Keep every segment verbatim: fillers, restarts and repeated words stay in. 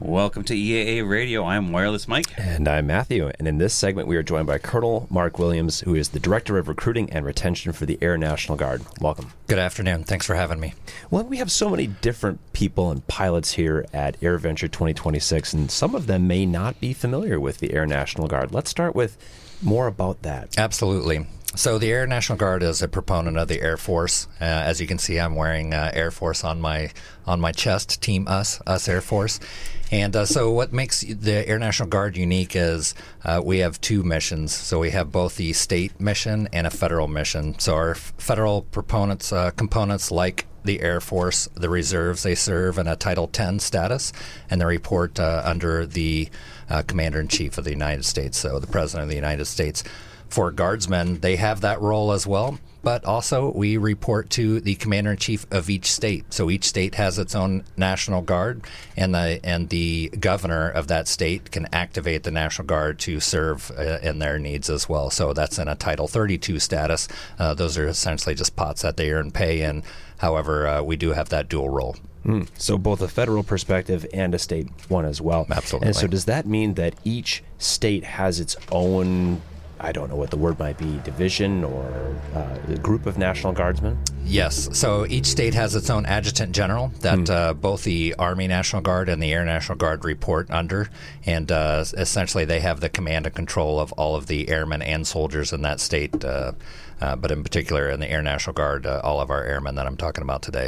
Welcome to E A A Radio. I'm Wireless Mike. And I'm Matthew. And in this segment, we are joined by Colonel Mark Williams, who is the Director of Recruiting and Retention for the Air National Guard. Welcome. Good afternoon. Thanks for having me. Well, we have so many different people and pilots here at AirVenture twenty twenty-six, and some of them may not be familiar with the Air National Guard. Let's start with more about that. Absolutely. So the Air National Guard is a proponent of the Air Force. Uh, as you can see, I'm wearing uh, Air Force on my on my chest, Team Us, Us Air Force. And uh, so what makes the Air National Guard unique is uh, we have two missions. So we have both the state mission and a federal mission. So our f- federal proponents, uh, components like the Air Force, the reserves, they serve in a Title ten status, and they report uh, under the uh, Commander-in-Chief of the United States, so the President of the United States. For Guardsmen, they have that role as well, but also we report to the Commander-in-Chief of each state. So each state has its own National Guard, and the and the governor of that state can activate the National Guard to serve uh, in their needs as well. So that's in a Title thirty-two status. Uh, those are essentially just pots that they earn pay in. However, uh, we do have that dual role. Mm. So both a federal perspective and a state one as well. Absolutely. And so does that mean that each state has its own, I don't know what the word might be, division or uh, group of National Guardsmen? Yes. So each state has its own adjutant general that mm. uh, both the Army National Guard and the Air National Guard report under. And uh, essentially they have the command and control of all of the airmen and soldiers in that state. Uh, uh, but in particular in the Air National Guard, uh, all of our airmen that I'm talking about today.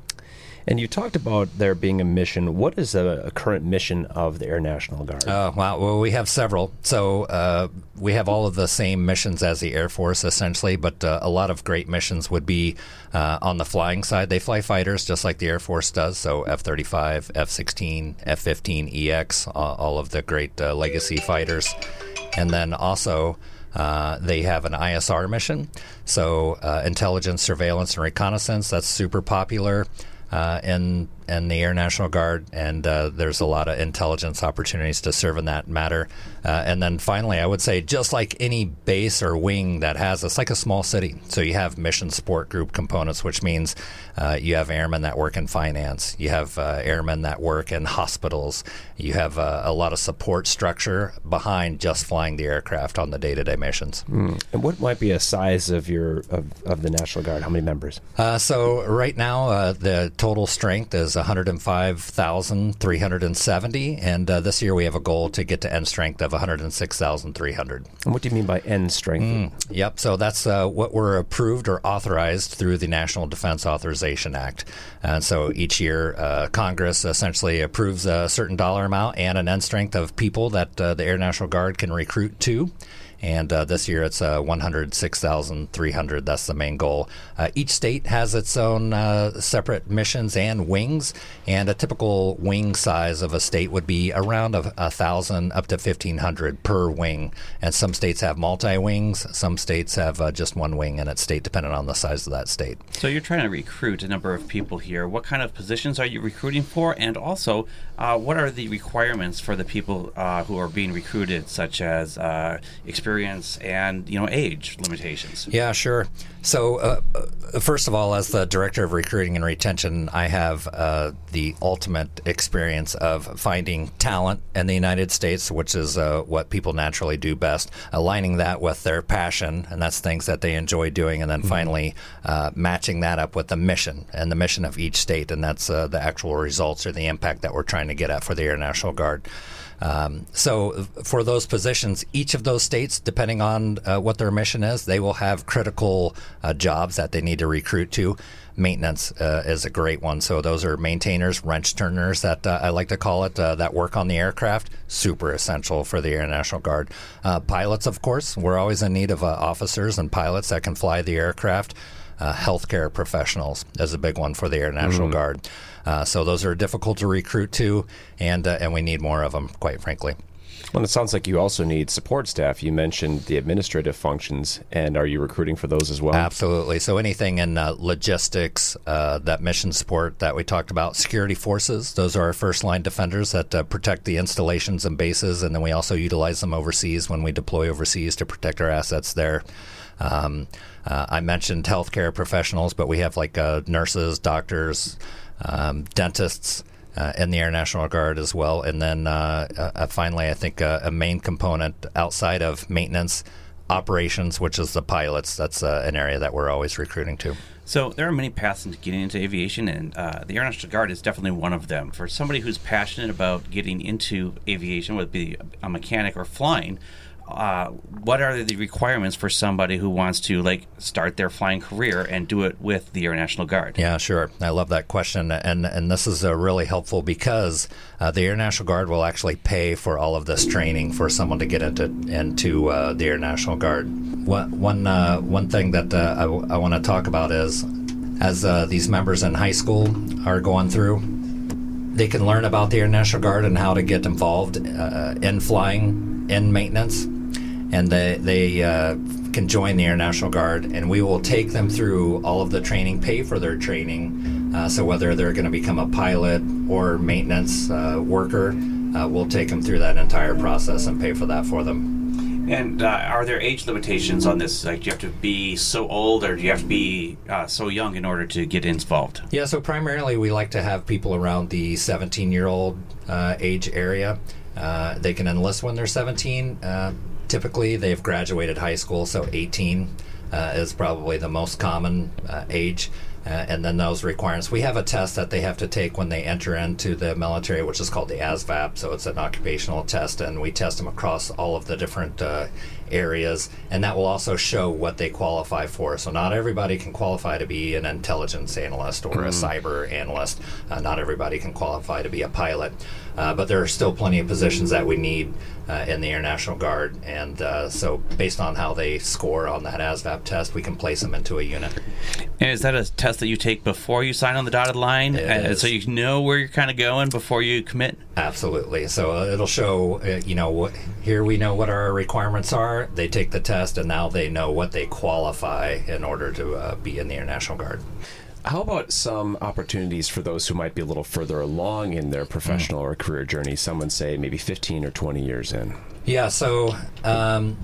And you talked about there being a mission. What is a, a current mission of the Air National Guard? Uh, wow. Well, we have several. So uh, we have all of the same missions as the Air Force, essentially, but uh, a lot of great missions would be uh, on the flying side. They fly fighters just like the Air Force does, so F thirty-five, F sixteen, F fifteen E X, uh, all of the great uh, legacy fighters. And then also Uh, they have an I S R mission, so uh, intelligence, surveillance, and reconnaissance. That's super popular uh, in in the Air National Guard, and uh, there's a lot of intelligence opportunities to serve in that matter. Uh, and then finally, I would say just like any base or wing that has, it's like a small city. So you have mission support group components, which means uh, you have airmen that work in finance. You have uh, airmen that work in hospitals. You have uh, a lot of support structure behind just flying the aircraft on the day-to-day missions. Mm. And what might be a size of your of, of the National Guard? How many members? Uh, so right now, uh, the total strength is one hundred five thousand three hundred seventy, and uh, this year we have a goal to get to end strength of one hundred six thousand three hundred. And what do you mean by end strength? Mm, yep, so that's uh, what we're approved or authorized through the National Defense Authorization Act. And so each year, uh, Congress essentially approves a certain dollar amount and an end strength of people that uh, the Air National Guard can recruit to. And uh, this year it's uh, one hundred six thousand three hundred. That's the main goal. Uh, each state has its own uh, separate missions and wings, and a typical wing size of a state would be around a, a thousand up to fifteen hundred per wing. And some states have multi-wings. Some states have uh, just one wing in its state, depending on the size of that state. So you're trying to recruit a number of people here. What kind of positions are you recruiting for? And also, uh, what are the requirements for the people uh, who are being recruited, such as uh, experience and, you know, age limitations? Yeah, sure. So uh, first of all, as the Director of Recruiting and Retention, I have uh, the ultimate experience of finding talent in the United States, which is uh, what people naturally do best, aligning that with their passion, and that's things that they enjoy doing, and then mm-hmm. finally uh, matching that up with the mission and the mission of each state, and that's uh, the actual results or the impact that we're trying to get at for the Air National Guard. Um, so for those positions, each of those states, depending on uh, what their mission is, they will have critical uh, jobs that they need to recruit to. Maintenance uh, is a great one. So those are maintainers, wrench turners, that uh, I like to call it, uh, that work on the aircraft. Super essential for the Air National Guard. Uh, pilots, of course. We're always in need of uh, officers and pilots that can fly the aircraft. Uh, healthcare professionals is a big one for the Air National mm-hmm. Guard. Uh, so those are difficult to recruit to, and uh, and we need more of them, quite frankly. Well, it sounds like you also need support staff. You mentioned the administrative functions, and are you recruiting for those as well? Absolutely. So anything in uh, logistics, uh, that mission support that we talked about, security forces, those are our first-line defenders that uh, protect the installations and bases, and then we also utilize them overseas when we deploy overseas to protect our assets there. Um, uh, I mentioned healthcare professionals, but we have like uh, nurses, doctors, um, dentists, uh, in the Air National Guard as well. And then uh, uh, finally, I think uh, a main component outside of maintenance operations, which is the pilots. That's uh, an area that we're always recruiting to. So there are many paths into getting into aviation, and uh, the Air National Guard is definitely one of them. For somebody who's passionate about getting into aviation, whether it be a mechanic or flying, uh, what are the requirements for somebody who wants to like start their flying career and do it with the Air National Guard? Yeah, sure. I love that question, and and this is uh, really helpful because uh, the Air National Guard will actually pay for all of this training for someone to get into into uh, the Air National Guard. One one uh, one thing that uh, I, w- I want to talk about is as uh, these members in high school are going through, they can learn about the Air National Guard and how to get involved uh, in flying, in maintenance, and they they uh, can join the Air National Guard, and we will take them through all of the training, pay for their training. Uh, so whether they're going to become a pilot or maintenance uh, worker, uh, we'll take them through that entire process and pay for that for them. And uh, are there age limitations on this? Like, do you have to be so old, or do you have to be uh, so young in order to get involved? Yeah, so primarily we like to have people around the seventeen-year-old uh, age area. Uh, they can enlist when they're seventeen. Uh, typically, they've graduated high school, so eighteen uh, is probably the most common uh, age. Uh, and then those requirements. We have a test that they have to take when they enter into the military, which is called the A S V A P. So it's an occupational test, and we test them across all of the different uh, areas. And that will also show what they qualify for. So not everybody can qualify to be an intelligence analyst or mm. a cyber analyst. Uh, not everybody can qualify to be a pilot. Uh, but there are still plenty of positions that we need uh, in the Air National Guard. And uh, so based on how they score on that A S V A P test, we can place them into a unit. And is that a test that you take before you sign on the dotted line? Uh, so you know where you're kind of going before you commit? Absolutely. So uh, it'll show, uh, you know, what, here we know what our requirements are. They take the test, and now they know what they qualify in order to uh, be in the Air National Guard. How about some opportunities for those who might be a little further along in their professional mm. or career journey? Someone say maybe fifteen or twenty years in. Yeah, so um,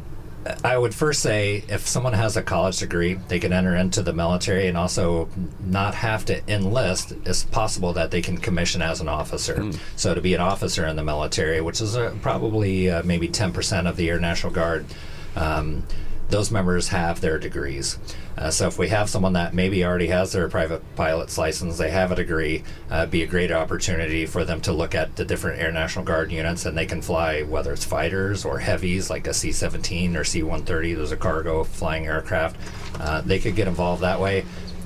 I would first say if someone has a college degree, they can enter into the military and also not have to enlist. It's possible that they can commission as an officer. Mm. So to be an officer in the military, which is uh, probably uh, maybe ten percent of the Air National Guard, um, those members have their degrees. Uh, so if we have someone that maybe already has their private pilot's license, they have a degree, uh, be a great opportunity for them to look at the different Air National Guard units, and they can fly whether it's fighters or heavies like a C seventeen or C one thirty. Those are cargo flying aircraft. Uh, they could get involved that way.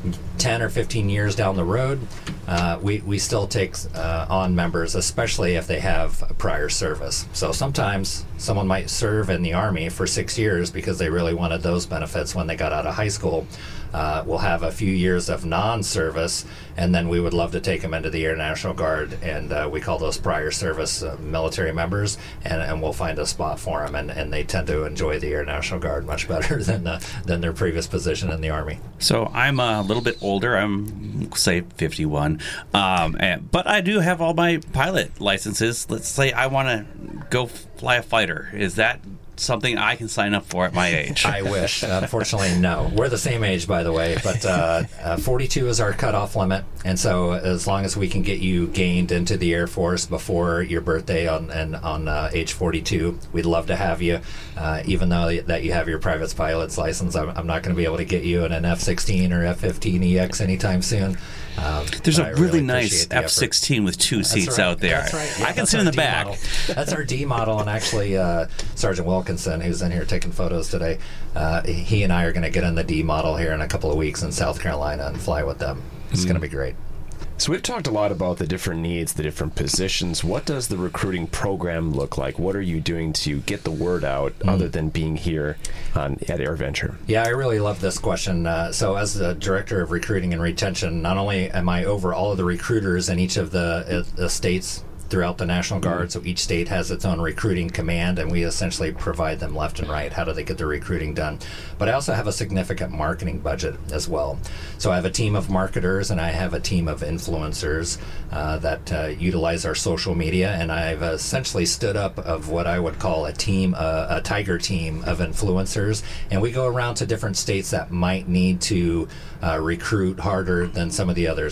ten or fifteen years down the road, uh, we, we still take uh, on members, especially if they have a prior service. So sometimes someone might serve in the Army for six years because they really wanted those benefits when they got out of high school. Uh, we'll have a few years of non-service, and then we would love to take them into the Air National Guard, and uh, we call those prior service uh, military members, and, and we'll find a spot for them, and, and they tend to enjoy the Air National Guard much better than uh, than their previous position in the Army. So I'm a little bit older. I'm, say, fifty-one, um, and, but I do have all my pilot licenses. Let's say I want to go fly a fighter. Is that something I can sign up for at my age? I wish. Unfortunately, no. We're the same age, by the way, but uh, uh, forty-two is our cutoff limit, and so as long as we can get you gained into the Air Force before your birthday on and on uh, age forty-two, we'd love to have you. Uh, even though that you have your private pilot's license, I'm, I'm not going to be able to get you in an F sixteen or F fifteen E X anytime soon. Um, There's a really, really nice F sixteen with two That's seats right. out there. That's right. Yeah, I can sit in the D back. Model. That's our D model, and actually uh, Sergeant Wilkinson, who's in here taking photos today, uh, he and I are going to get in the D model here in a couple of weeks in South Carolina and fly with them. It's mm. going to be great. So we've talked a lot about the different needs, the different positions. What does the recruiting program look like? What are you doing to get the word out mm. other than being here on, at AirVenture? Yeah, I really love this question. Uh, so as the Director of Recruiting and Retention, not only am I over all of the recruiters in each of the, uh, the states throughout the National Guard, so each state has its own recruiting command, and we essentially provide them left and right. How do they get their recruiting done? But I also have a significant marketing budget as well. So I have a team of marketers, and I have a team of influencers uh, that uh, utilize our social media, and I've essentially stood up of what I would call a team, uh, a tiger team of influencers, and we go around to different states that might need to uh, recruit harder than some of the others.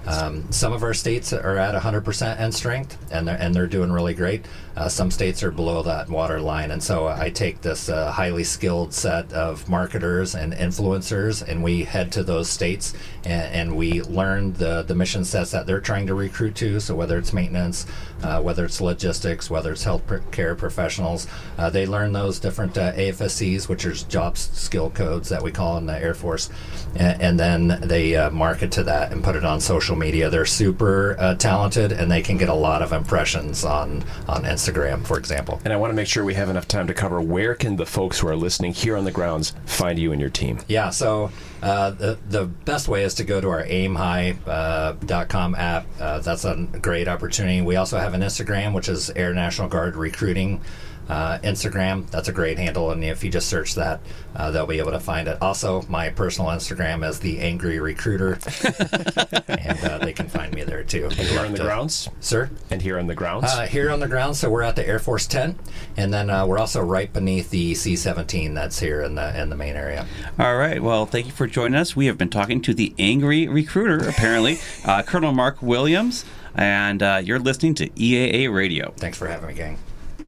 Um, some of our states are at one hundred percent end strength, and they're, and they're doing really great. Uh, some states are below that water line, and so I take this uh, highly skilled set of marketers and influencers, and we head to those states, and, and we learn the, the mission sets that they're trying to recruit to. So whether it's maintenance, uh, whether it's logistics, whether it's health care professionals, uh, they learn those different uh, A F S Cs, which are job skill codes that we call in the Air Force, and, and then they uh, market to that and put it on social media. They're super uh, talented, and they can get a lot of impressions on, on Instagram, for example. And I want to make sure we have enough time to cover where can the folks who are listening here on the grounds find you and your team? Yeah, so uh, the the best way is to go to our aim high dot com uh, app. Uh, that's a great opportunity. We also have an Instagram, which is Air National Guard Recruiting. Uh, Instagram, that's a great handle, and if you just search that, uh, they'll be able to find it. Also, my personal Instagram is The Angry Recruiter, and uh, they can find me there too. And here on the to, grounds? Sir? And here on the grounds? Uh, here on the grounds, so we're at the Air Force ten, and then uh, we're also right beneath the C seventeen that's here in the in the main area. All right, well, thank you for joining us. We have been talking to The Angry Recruiter, apparently, uh, Colonel Mark Williams, and uh, you're listening to E A A Radio. Thanks for having me, gang.